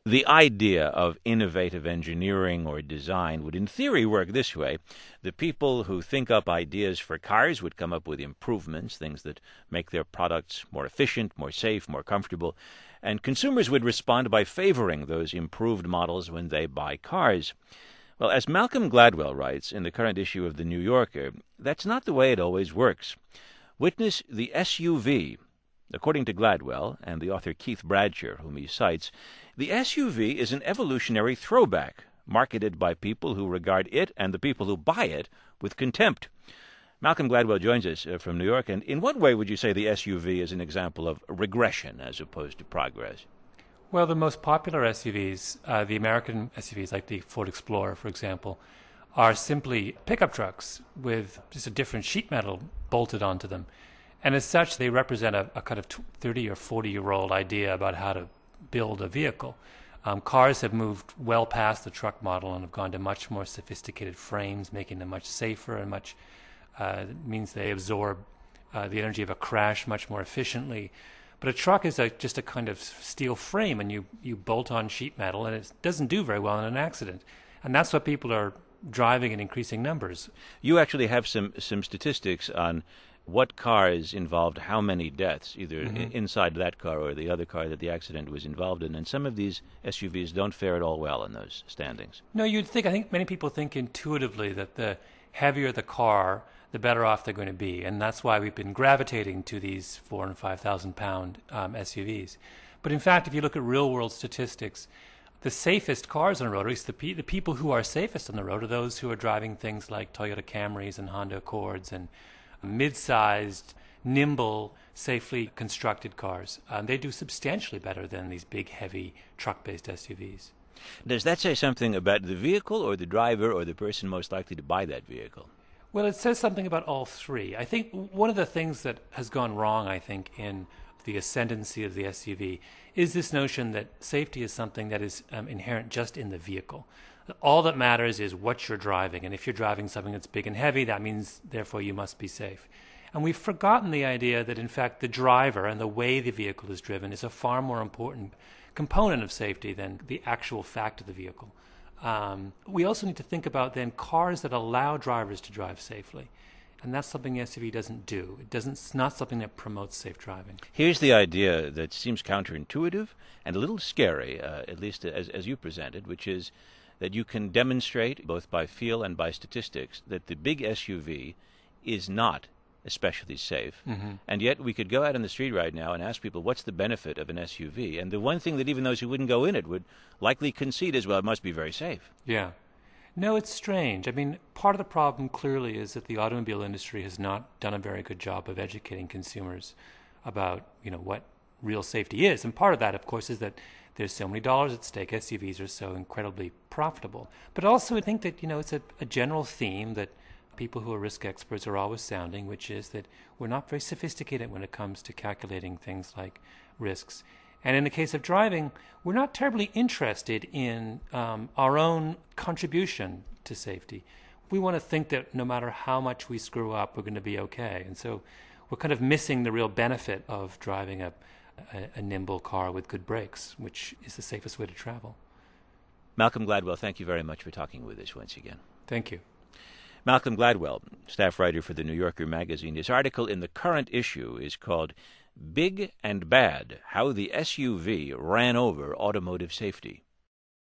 The idea of innovative engineering or design would, in theory, work this way. The people who think up ideas for cars would come up with improvements, things that make their products more efficient, more safe, more comfortable, and consumers would respond by favoring those improved models when they buy cars. Well, as Malcolm Gladwell writes in the current issue of The New Yorker, that's not the way it always works. Witness the SUV. According to Gladwell and the author Keith Bradsher, whom he cites, the SUV is an evolutionary throwback, marketed by people who regard it and the people who buy it with contempt. Malcolm Gladwell joins us from New York. And in what way would you say the SUV is an example of regression as opposed to progress? Well, the most popular SUVs, the American SUVs like the Ford Explorer, for example, are simply pickup trucks with just a different sheet metal bolted onto them. And as such, they represent a kind of 30 or 40-year-old idea about how to build a vehicle. Cars have moved well past the truck model and have gone to much more sophisticated frames, making them much safer and much means they absorb the energy of a crash much more efficiently. But a truck is just a kind of steel frame, and you bolt on sheet metal, and it doesn't do very well in an accident. And that's what people are driving in increasing numbers. You actually have some statistics on what cars involved how many deaths, either inside that car or the other car that the accident was involved in. And some of these SUVs don't fare at all well in those standings. No, I think many people think intuitively that the heavier the car, the better off they're going to be. And that's why we've been gravitating to these 4,000 and 5,000 pound SUVs. But in fact, if you look at real world statistics, the safest cars on the road, or at least the people who are safest on the road, are those who are driving things like Toyota Camrys and Honda Accords and mid-sized, nimble, safely constructed cars. They do substantially better than these big, heavy, truck-based SUVs. Does that say something about the vehicle or the driver or the person most likely to buy that vehicle? Well, it says something about all three. I think one of the things that has gone wrong, in the ascendancy of the SUV is this notion that safety is something that is inherent just in the vehicle. All that matters is what you're driving, and if you're driving something that's big and heavy, that means, therefore, you must be safe. And we've forgotten the idea that, in fact, the driver and the way the vehicle is driven is a far more important component of safety than the actual fact of the vehicle. We also need to think about, then, cars that allow drivers to drive safely. And that's something the SUV doesn't do. It's not something that promotes safe driving. Here's the idea that seems counterintuitive and a little scary, at least as you presented, which is that you can demonstrate, both by feel and by statistics, that the big SUV is not especially safe. And yet we could go out on the street right now and ask people, what's the benefit of an SUV? And the one thing that even those who wouldn't go in it would likely concede is, well, it must be very safe. Yeah. No, it's strange. Part of the problem clearly is that the automobile industry has not done a very good job of educating consumers about, what real safety is. And part of that, of course, is that there's so many dollars at stake. SUVs are so incredibly profitable. But also I think that, it's a general theme that people who are risk experts are always sounding, which is that we're not very sophisticated when it comes to calculating things like risks. And in the case of driving, we're not terribly interested in our own contribution to safety. We want to think that no matter how much we screw up, we're going to be okay. And so we're kind of missing the real benefit of driving a nimble car with good brakes, which is the safest way to travel. Malcolm Gladwell, thank you very much for talking with us once again. Thank you. Malcolm Gladwell, staff writer for The New Yorker magazine. His article in the current issue is called Big and Bad: How the SUV Ran Over Automotive Safety.